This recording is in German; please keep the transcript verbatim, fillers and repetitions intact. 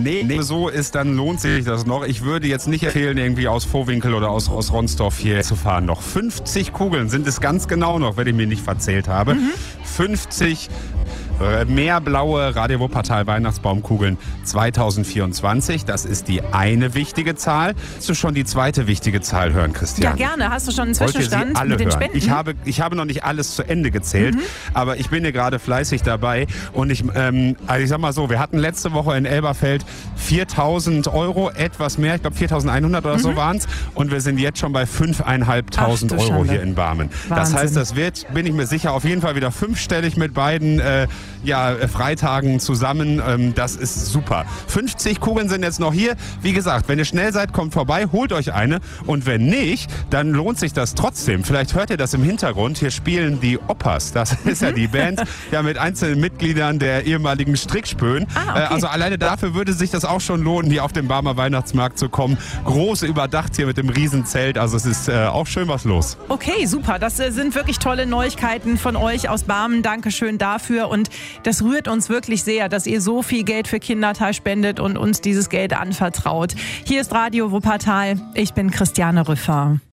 nee, nee, so ist, dann lohnt sich das noch. Ich würde jetzt nicht empfehlen, irgendwie aus Vohwinkel oder aus, aus Ronsdorf hier zu fahren. Noch fünfzig Kugeln sind es ganz genau noch, wenn ich mir nicht verzählt habe. Mhm. fünfzig Meerblaue Radio Wuppertal Weihnachtsbaumkugeln zweitausendvierundzwanzig. Das ist die eine wichtige Zahl. Willst du schon die zweite wichtige Zahl hören, Christian? Ja, gerne. Hast du schon einen Zwischenstand alle mit den hören? Spenden? Ich habe, ich habe noch nicht alles zu Ende gezählt, mhm. aber ich bin hier gerade fleißig dabei. Und ich, ähm, also ich sag mal so, wir hatten letzte Woche in Elberfeld viertausend Euro, etwas mehr, ich glaube viertausendeinhundert oder mhm. so waren es. Und wir sind jetzt schon bei fünftausendfünfhundert Euro Schande. hier in Barmen. Wahnsinn. Das heißt, das wird, bin ich mir sicher, auf jeden Fall wieder fünfstellig mit beiden äh, ja, Freitagen zusammen. Ähm, das ist super. fünfzig Kugeln sind jetzt noch hier. Wie gesagt, wenn ihr schnell seid, kommt vorbei, holt euch eine. Und wenn nicht, dann lohnt sich das trotzdem. Vielleicht hört ihr das im Hintergrund. Hier spielen die Oppas. Das ist ja die Band ja, mit einzelnen Mitgliedern der ehemaligen Strickspöen. Ah, okay. äh, also alleine dafür würde sich das auch schon lohnen, hier auf den Barmer Weihnachtsmarkt zu kommen. Groß überdacht hier mit dem Riesenzelt. Also es ist äh, auch schön was los. Okay, super. Das äh, sind wirklich tolle Neuigkeiten von euch aus Barmen. Dankeschön dafür. Und das rührt uns wirklich sehr, dass ihr so viel Geld für Kindertal spendet und uns dieses Geld anvertraut. Hier ist Radio Wuppertal. Ich bin Christiane Rüffer.